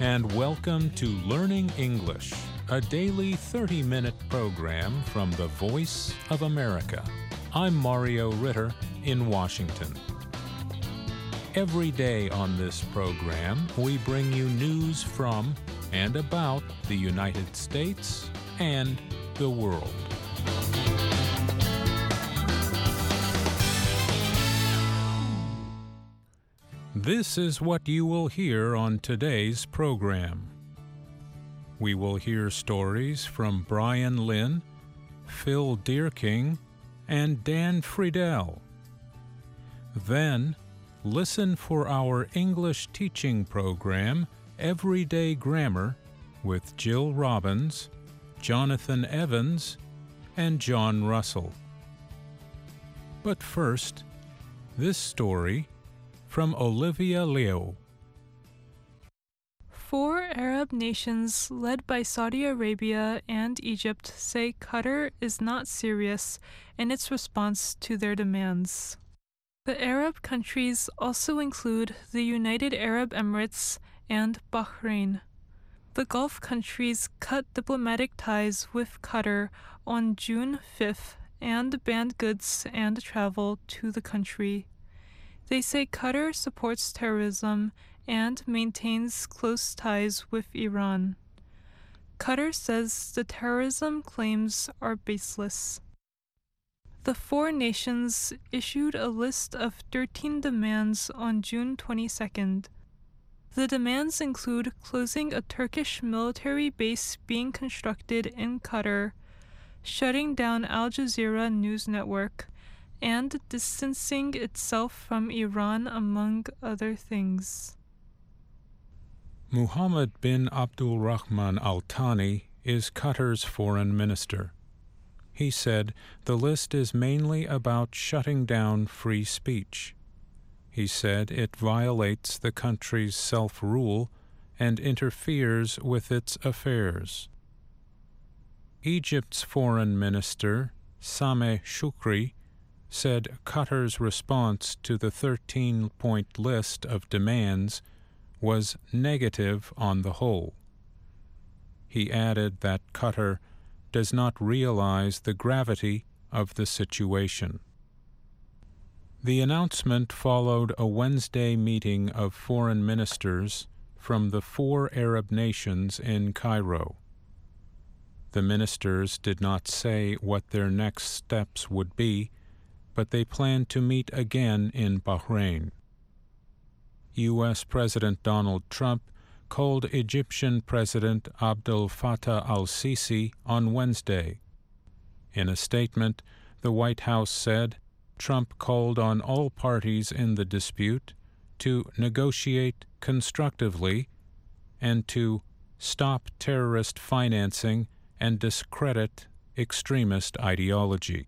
and welcome to Learning English, a daily 30-minute program from the Voice of America. I'm Mario Ritter in Washington. Every day on this program, we bring you news from and about the United States and the world. This is what you will hear on today's program. We will hear stories from Brian Lynn, Phil Deerking, and Dan Friedel. Then, listen for our English teaching program, Everyday Grammar, with Jill Robbins, Jonathan Evans, and John Russell. But first, this story from Olivia Liu. 4 Arab nations led by Saudi Arabia and Egypt say Qatar is not serious in its response to their demands. The Arab countries also include the United Arab Emirates and Bahrain. The Gulf countries cut diplomatic ties with Qatar on June 5th and banned goods and travel to the country. They say Qatar supports terrorism and maintains close ties with Iran. Qatar says the terrorism claims are baseless. The 4 nations issued a list of 13 demands on June 22nd. The demands include closing a Turkish military base being constructed in Qatar, shutting down Al Jazeera news network, and distancing itself from Iran, among other things. Mohammed bin Abdulrahman Al Thani is Qatar's foreign minister. He said the list is mainly about shutting down free speech. He said it violates the country's self-rule and interferes with its affairs. Egypt's foreign minister, Sameh Shoukry, said Qatar's response to the 13-point list of demands was negative on the whole. He added that Qatar does not realize the gravity of the situation. The announcement followed a Wednesday meeting of foreign ministers from the 4 Arab nations in Cairo. The ministers did not say what their next steps would be, but they plan to meet again in Bahrain. U.S. President Donald Trump called Egyptian President Abdel Fattah al-Sisi on Wednesday. In a statement, the White House said Trump called on all parties in the dispute to negotiate constructively and to stop terrorist financing and discredit extremist ideology.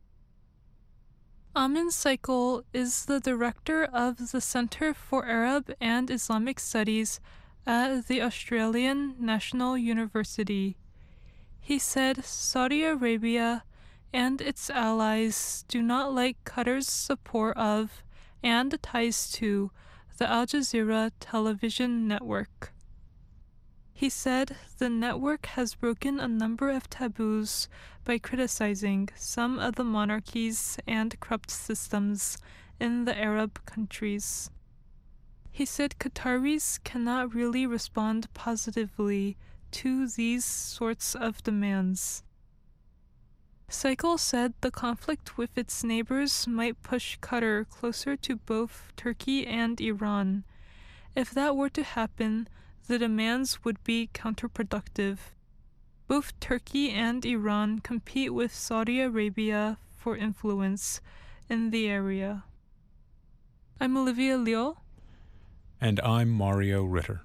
Amin Saikal is the director of the Center for Arab and Islamic Studies at the Australian National University. He said Saudi Arabia and its allies do not like Qatar's support of and ties to the Al Jazeera television network. He said the network has broken a number of taboos by criticizing some of the monarchies and corrupt systems in the Arab countries. He said Qataris cannot really respond positively to these sorts of demands. Saikal said the conflict with its neighbors might push Qatar closer to both Turkey and Iran. If that were to happen, the demands would be counterproductive. Both Turkey and Iran compete with Saudi Arabia for influence in the area. I'm Olivia Liu. And I'm Mario Ritter.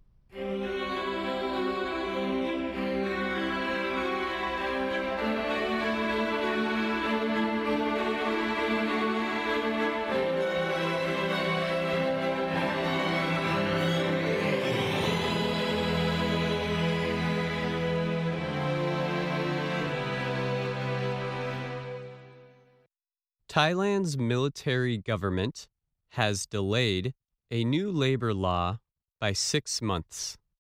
Thailand's military government has delayed a new labor law by 6 months.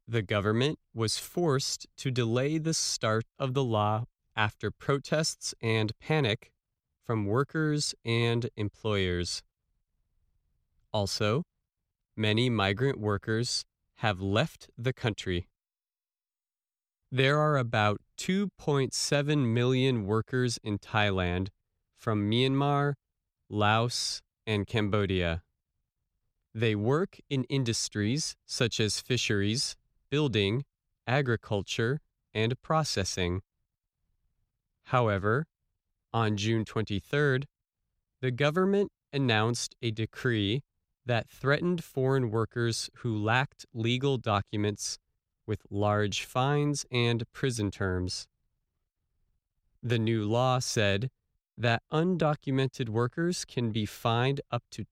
The government was forced to delay the start of the law after protests and panic from workers and employers. Also, many migrant workers have left the country. There are about 2.7 million workers in Thailand from Myanmar, Laos, and Cambodia. They work in industries such as fisheries, building, agriculture, and processing. However, on June 23rd, the government announced a decree that threatened foreign workers who lacked legal documents with large fines and prison terms. The new law said that undocumented workers can be fined up to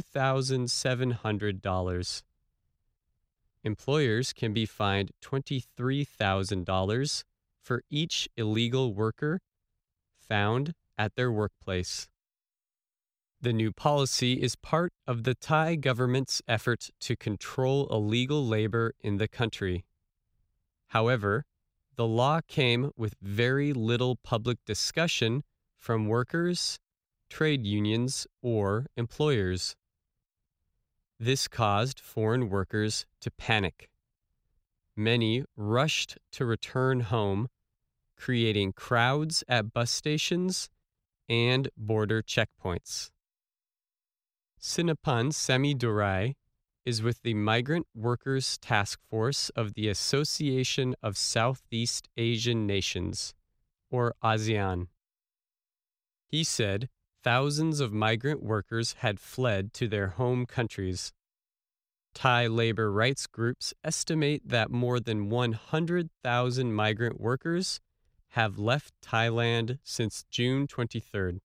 $2,700. Employers can be fined $23,000 for each illegal worker found at their workplace. The new policy is part of the Thai government's effort to control illegal labor in the country. However, the law came with very little public discussion from workers, trade unions, or employers. This caused foreign workers to panic. Many rushed to return home, creating crowds at bus stations and border checkpoints. Sinapan Samidurai is with the Migrant Workers Task Force of the Association of Southeast Asian Nations, or ASEAN. He said thousands of migrant workers had fled to their home countries. Thai labor rights groups estimate that more than 100,000 migrant workers have left Thailand since June 23rd.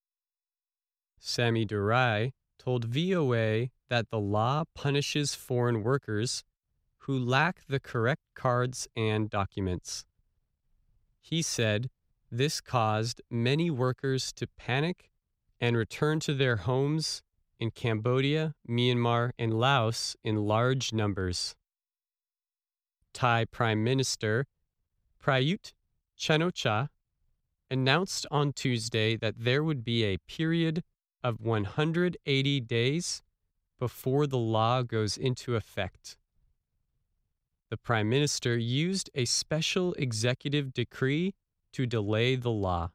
Samidurai told VOA that the law punishes foreign workers who lack the correct cards and documents. He said this caused many workers to panic and return to their homes in Cambodia, Myanmar, and Laos in large numbers. Thai Prime Minister Prayut Chan-o-cha announced on Tuesday that there would be a period of 180 days before the law goes into effect. The Prime Minister used a special executive decree to delay the law.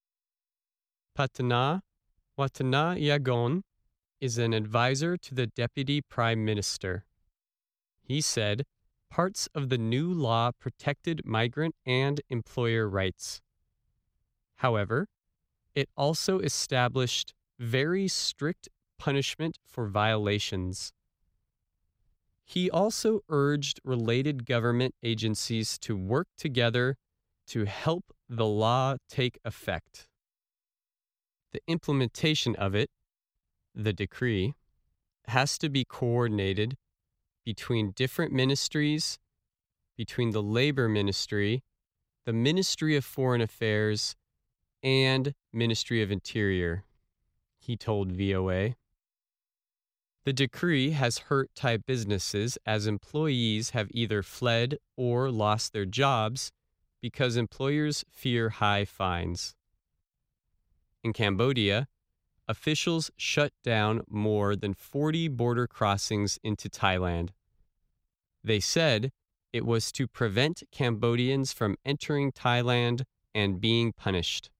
Patana Watanayagon is an advisor to the Deputy Prime Minister. He said parts of the new law protected migrant and employer rights. However, it also established very strict punishment for violations. He also urged related government agencies to work together to help the law take effect. The implementation of it, the decree, has to be coordinated between different ministries, between the Labor Ministry, the Ministry of Foreign Affairs, and Ministry of Interior, he told VOA. The decree has hurt Thai businesses as employees have either fled or lost their jobs because employers fear high fines. In Cambodia, officials shut down more than 40 border crossings into Thailand. They said it was to prevent Cambodians from entering Thailand and being punished.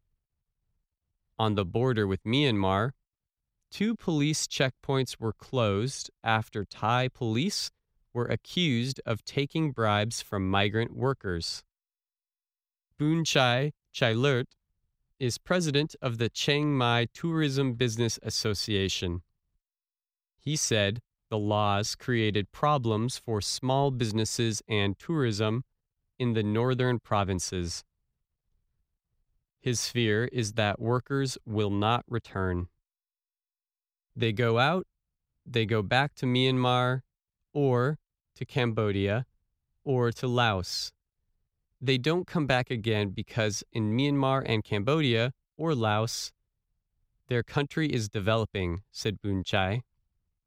On the border with Myanmar, 2 police checkpoints were closed after Thai police were accused of taking bribes from migrant workers. Boonchai Chailert is president of the Chiang Mai Tourism Business Association. He said the laws created problems for small businesses and tourism in the northern provinces. His fear is that workers will not return. They go out, they go back to Myanmar, or to Cambodia, or to Laos. They don't come back again because in Myanmar and Cambodia, or Laos, their country is developing, said Boonchai.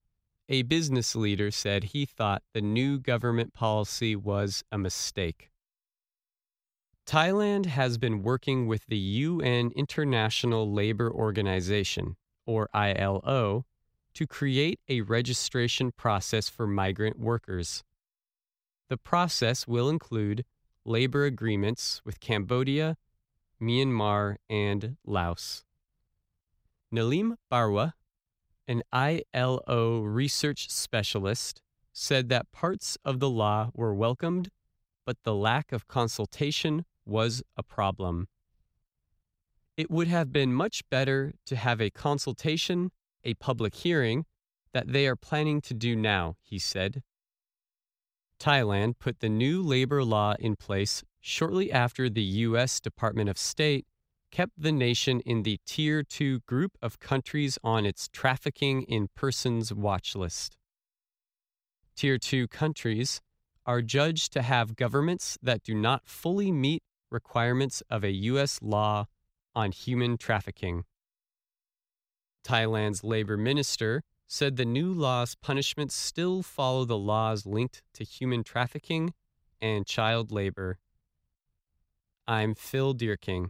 A business leader said he thought the new government policy was a mistake. Thailand has been working with the UN International Labour Organization, or ILO, to create a registration process for migrant workers. The process will include labor agreements with Cambodia, Myanmar, and Laos. Nalim Barwa, an ILO research specialist, said that parts of the law were welcomed, but the lack of consultation was a problem. It would have been much better to have a consultation, a public hearing, that they are planning to do now, he said. Thailand put the new labor law in place shortly after the U.S. Department of State kept the nation in the Tier 2 group of countries on its Trafficking in Persons watch list. Tier 2 countries are judged to have governments that do not fully meet requirements of a U.S. law on human trafficking. Thailand's labor minister said the new law's punishments still follow the laws linked to human trafficking and child labor. I'm Phil Deerking.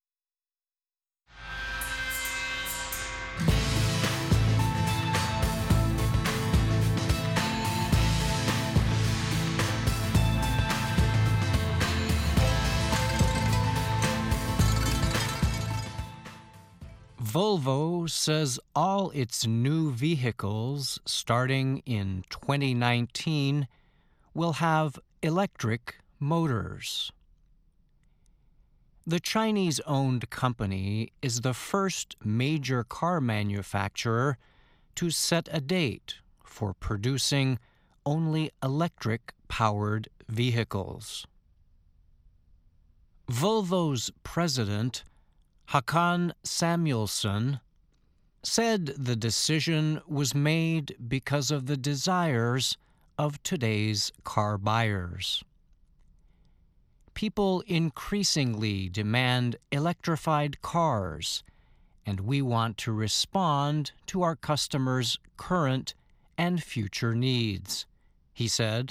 Volvo says all its new vehicles starting in 2019 will have electric motors. The Chinese-owned company is the first major car manufacturer to set a date for producing only electric-powered vehicles. Volvo's president, Håkan Samuelsson, said the decision was made because of the desires of today's car buyers. People increasingly demand electrified cars, and we want to respond to our customers' current and future needs, he said.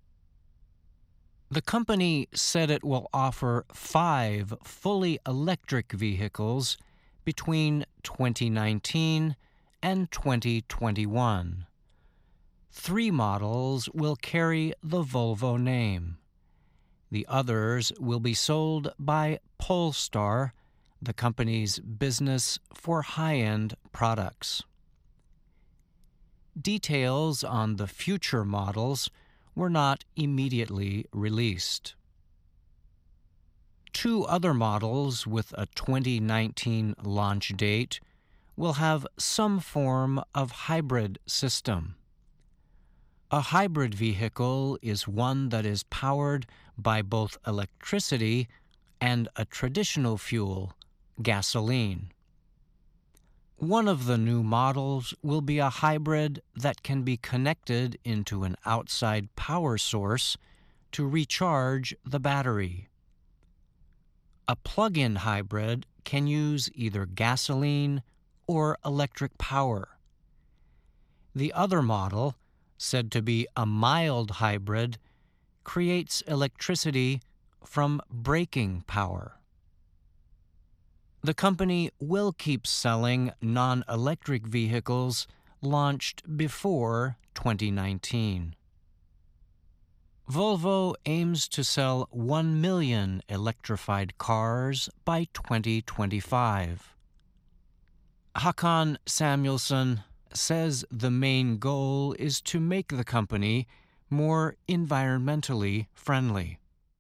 The company said it will offer 5 fully electric vehicles between 2019 and 2021. 3 models will carry the Volvo name. The others will be sold by Polestar, the company's business for high-end products. Details on the future models were not immediately released. 2 other models with a 2019 launch date will have some form of hybrid system. A hybrid vehicle is one that is powered by both electricity and a traditional fuel, gasoline. One of the new models will be a hybrid that can be connected into an outside power source to recharge the battery. A plug-in hybrid can use either gasoline or electric power. The other model, said to be a mild hybrid, creates electricity from braking power. The company will keep selling non-electric vehicles launched before 2019. Volvo aims to sell 1 million electrified cars by 2025. Håkan Samuelsson says the main goal is to make the company more environmentally friendly.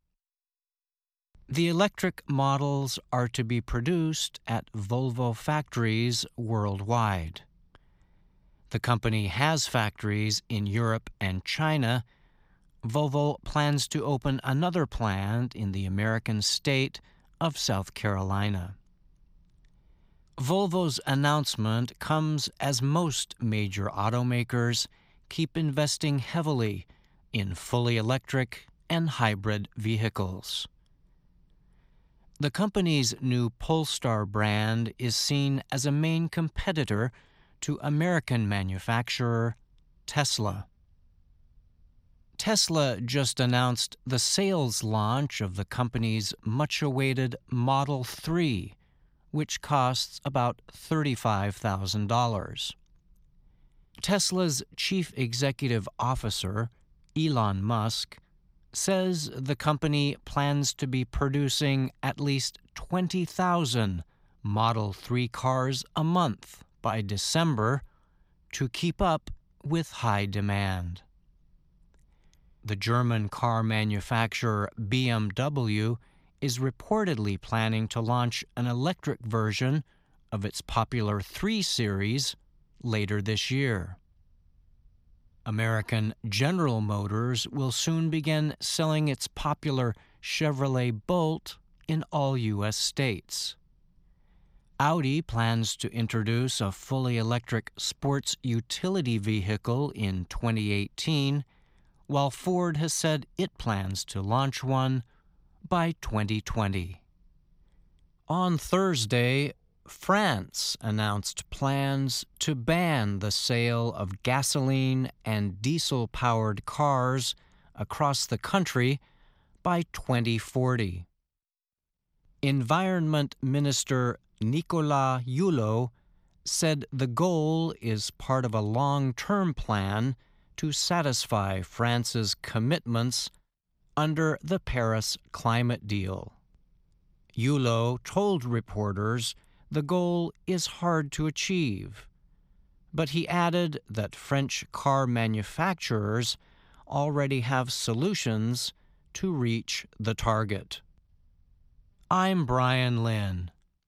The electric models are to be produced at Volvo factories worldwide. The company has factories in Europe and China. Volvo plans to open another plant in the American state of South Carolina. Volvo's announcement comes as most major automakers keep investing heavily in fully electric and hybrid vehicles. The company's new Polestar brand is seen as a main competitor to American manufacturer Tesla. Tesla just announced the sales launch of the company's much-awaited Model 3, which costs about $35,000. Tesla's chief executive officer, Elon Musk, says the company plans to be producing at least 20,000 Model 3 cars a month by December to keep up with high demand. The German car manufacturer BMW is reportedly planning to launch an electric version of its popular 3 Series later this year. American General Motors will soon begin selling its popular Chevrolet Bolt in all U.S. states. Audi plans to introduce a fully electric sports utility vehicle in 2018, while Ford has said it plans to launch one by 2020. On Thursday, France announced plans to ban the sale of gasoline and diesel-powered cars across the country by 2040. Environment Minister Nicolas Hulot said the goal is part of a long-term plan to satisfy France's commitments under the Paris climate deal. Hulot told reporters the goal is hard to achieve, but he added that French car manufacturers already have solutions to reach the target. I'm Brian Lynn.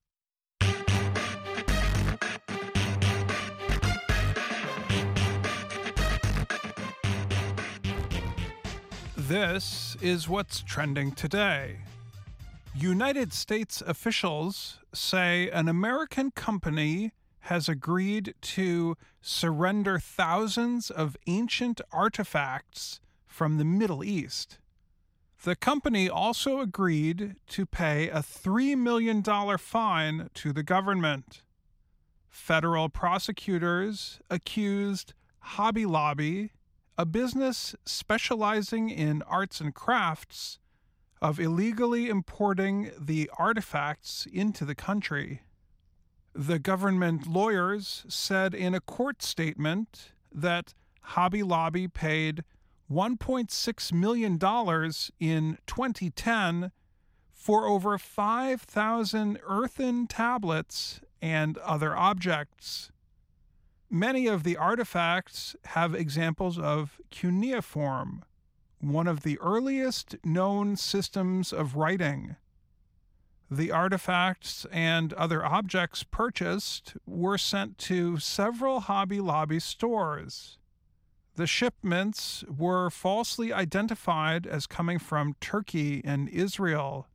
This is what's trending today. United States officials say an American company has agreed to surrender thousands of ancient artifacts from the Middle East. The company also agreed to pay a $3 million fine to the government. Federal prosecutors accused Hobby Lobby, a business specializing in arts and crafts, of illegally importing the artifacts into the country. The government lawyers said in a court statement that Hobby Lobby paid $1.6 million in 2010 for over 5,000 earthen tablets and other objects. Many of the artifacts have examples of cuneiform, one of the earliest known systems of writing. The artifacts and other objects purchased were sent to several Hobby Lobby stores. The shipments were falsely identified as coming from Turkey and Israel.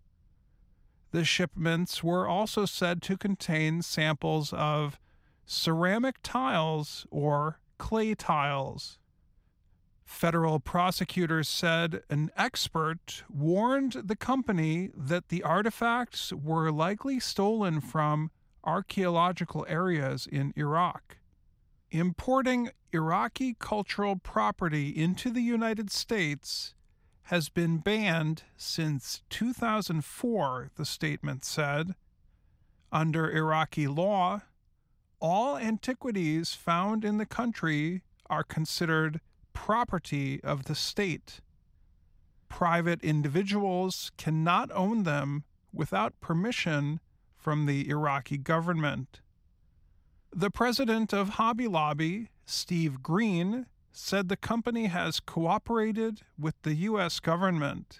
The shipments were also said to contain samples of ceramic tiles or clay tiles. Federal prosecutors said an expert warned the company that the artifacts were likely stolen from archaeological areas in Iraq. Importing Iraqi cultural property into the United States has been banned since 2004, the statement said. Under Iraqi law, all antiquities found in the country are considered property of the state. Private individuals cannot own them without permission from the Iraqi government. The president of Hobby Lobby, Steve Green, said the company has cooperated with the U.S. government.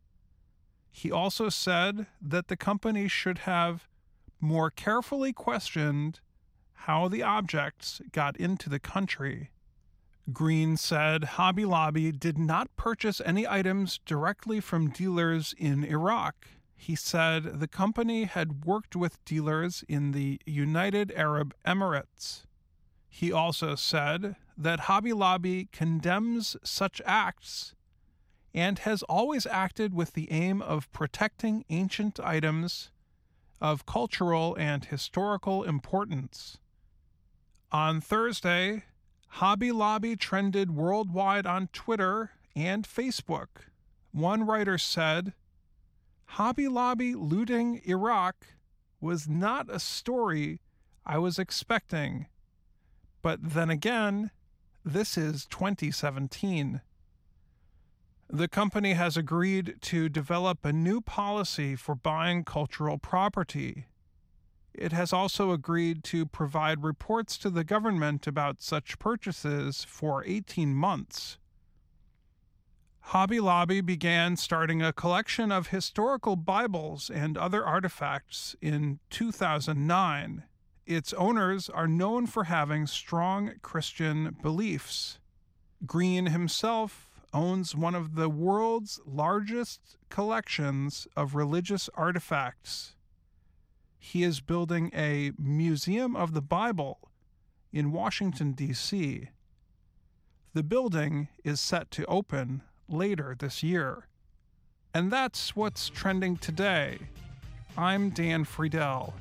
He also said that the company should have more carefully questioned how the objects got into the country. Green said Hobby Lobby did not purchase any items directly from dealers in Iraq. He said the company had worked with dealers in the United Arab Emirates. He also said that Hobby Lobby condemns such acts and has always acted with the aim of protecting ancient items of cultural and historical importance. On Thursday, Hobby Lobby trended worldwide on Twitter and Facebook. One writer said, "Hobby Lobby looting Iraq was not a story I was expecting. But then again, this is 2017. The company has agreed to develop a new policy for buying cultural property. It has also agreed to provide reports to the government about such purchases for 18 months. Hobby Lobby began starting a collection of historical Bibles and other artifacts in 2009. Its owners are known for having strong Christian beliefs. Green himself owns one of the world's largest collections of religious artifacts. He is building a Museum of the Bible in Washington, D.C. The building is set to open later this year. And that's what's trending today. I'm Dan Friedel.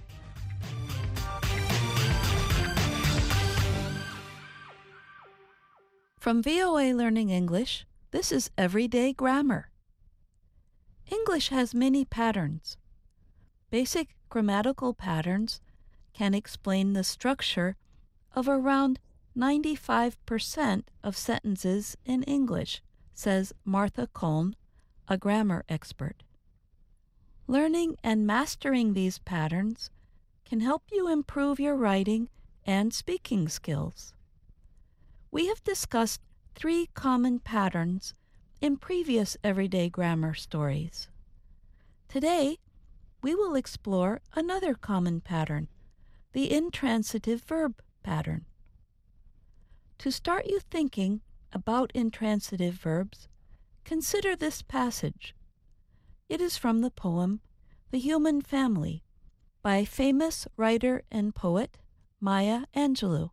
From VOA Learning English, this is Everyday Grammar. English has many patterns. Basic grammatical patterns can explain the structure of around 95% of sentences in English, says Martha Coln, a grammar expert. Learning and mastering these patterns can help you improve your writing and speaking skills. We have discussed 3 common patterns in previous Everyday Grammar stories. Today, we will explore another common pattern, the intransitive verb pattern. To start you thinking about intransitive verbs, consider this passage. It is from the poem The Human Family by famous writer and poet Maya Angelou.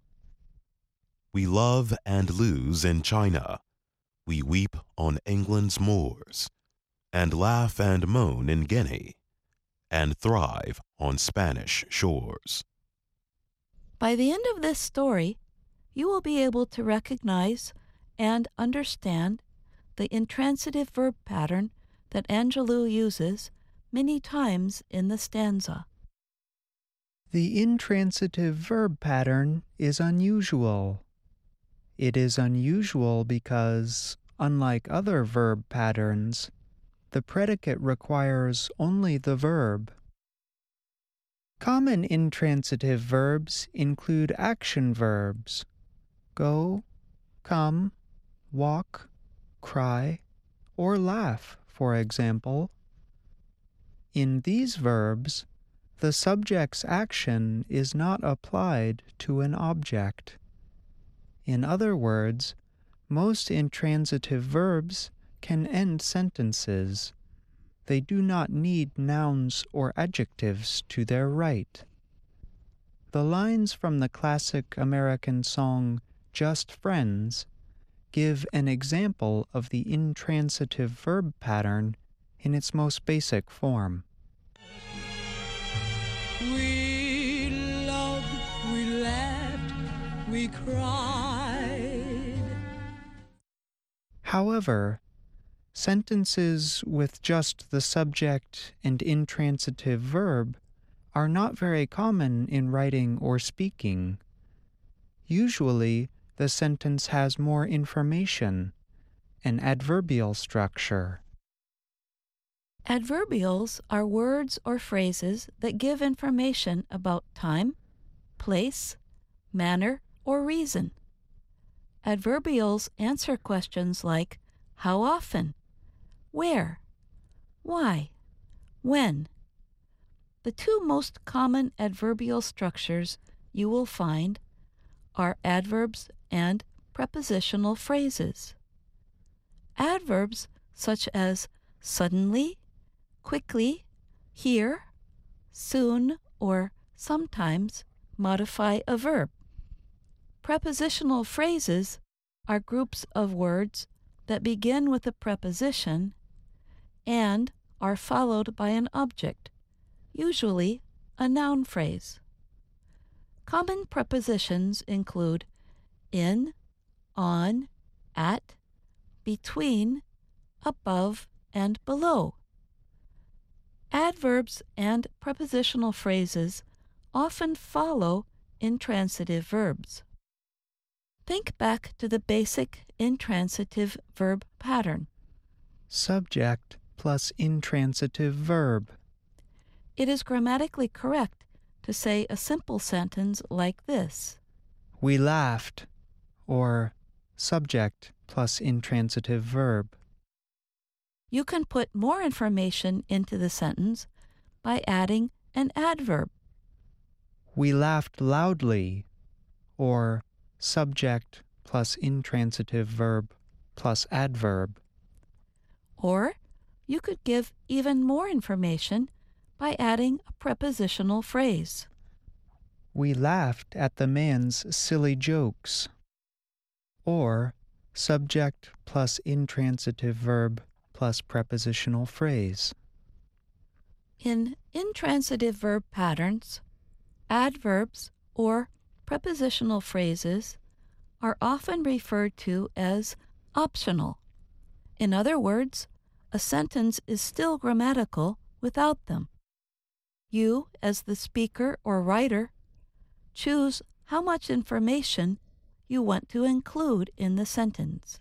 We love and lose in China. We weep on England's moors, and laugh and moan in Guinea, and thrive on Spanish shores. By the end of this story, you will be able to recognize and understand the intransitive verb pattern that Angelou uses many times in the stanza. The intransitive verb pattern is unusual. It is unusual because, unlike other verb patterns, the predicate requires only the verb. Common intransitive verbs include action verbs: go, come, walk, cry, or laugh, for example. In these verbs, the subject's action is not applied to an object. In other words, most intransitive verbs can end sentences. They do not need nouns or adjectives to their right. The lines from the classic American song Just Friends give an example of the intransitive verb pattern in its most basic form. We loved, we laughed, we cried. However, sentences with just the subject and intransitive verb are not very common in writing or speaking. Usually, the sentence has more information, an adverbial structure. Adverbials are words or phrases that give information about time, place, manner, or reason. Adverbials answer questions like how often, where, why, when. The 2 most common adverbial structures you will find are adverbs and prepositional phrases. Adverbs such as suddenly, quickly, here, soon, or sometimes modify a verb. Prepositional phrases are groups of words that begin with a preposition and are followed by an object, usually a noun phrase. Common prepositions include in, on, at, between, above, and below. Adverbs and prepositional phrases often follow intransitive verbs. Think back to the basic intransitive verb pattern. Subject plus intransitive verb. It is grammatically correct to say a simple sentence like this: We laughed, or subject plus intransitive verb. You can put more information into the sentence by adding an adverb. We laughed loudly, or subject plus intransitive verb plus adverb. Or you could give even more information by adding a prepositional phrase. We laughed at the man's silly jokes, or subject plus intransitive verb plus prepositional phrase. In intransitive verb patterns, adverbs or prepositional phrases are often referred to as optional. In other words, a sentence is still grammatical without them. You, as the speaker or writer, choose how much information you want to include in the sentence.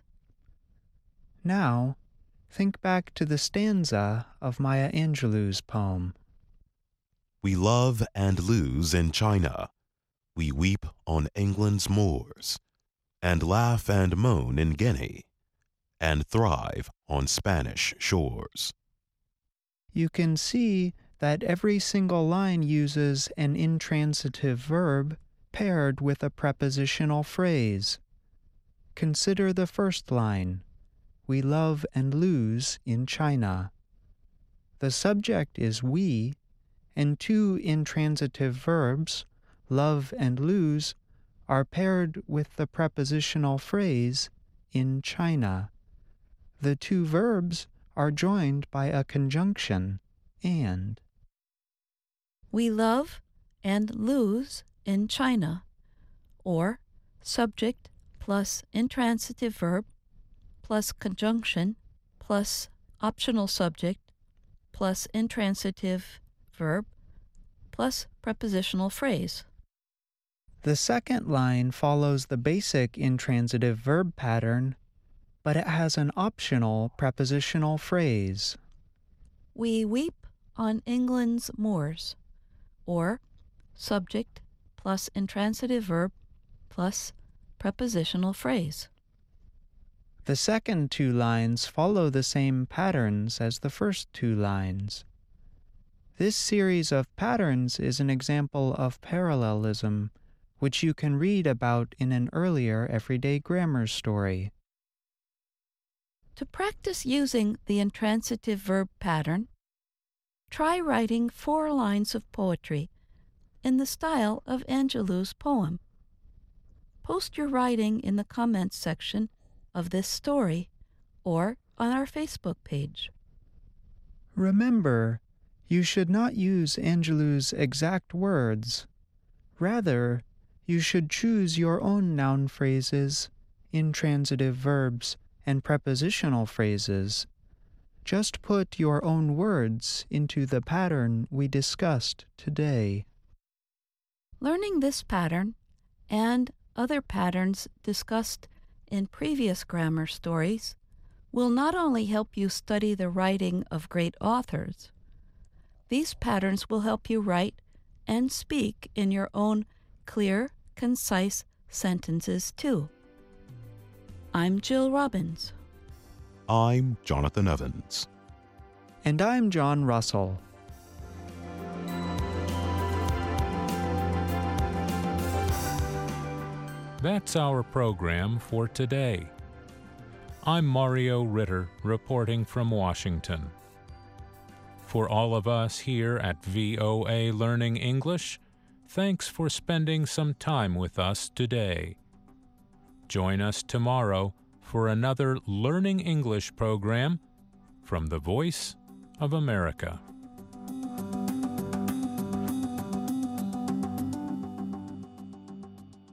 Now, think back to the stanza of Maya Angelou's poem. We love and lose in China. We weep on England's moors, and laugh and moan in Guinea, and thrive on Spanish shores. You can see that every single line uses an intransitive verb paired with a prepositional phrase. Consider the first line, we love and lose in China. The subject is we, and two intransitive verbs, love and lose, are paired with the prepositional phrase in China. The two verbs are joined by a conjunction, and. We love and lose in China, or subject plus intransitive verb plus conjunction plus optional subject plus intransitive verb plus prepositional phrase. The second line follows the basic intransitive verb pattern, but it has an optional prepositional phrase. We weep on England's moors, or subject plus intransitive verb plus prepositional phrase. The second two lines follow the same patterns as the first two lines. This series of patterns is an example of parallelism, which you can read about in an earlier everyday grammar story. To practice using the intransitive verb pattern, try writing 4 lines of poetry in the style of Angelou's poem. Post your writing in the comments section of this story or on our Facebook page. Remember, you should not use Angelou's exact words. Rather, you should choose your own noun phrases, intransitive verbs, and prepositional phrases. Just put your own words into the pattern we discussed today. Learning this pattern and other patterns discussed in previous grammar stories will not only help you study the writing of great authors, these patterns will help you write and speak in your own clear, concise sentences too. I'm Jill Robbins. I'm Jonathan Evans. And I'm John Russell. That's our program for today. I'm Mario Ritter, reporting from Washington. For all of us here at VOA Learning English, thanks for spending some time with us today. Join us tomorrow for another Learning English program from the Voice of America.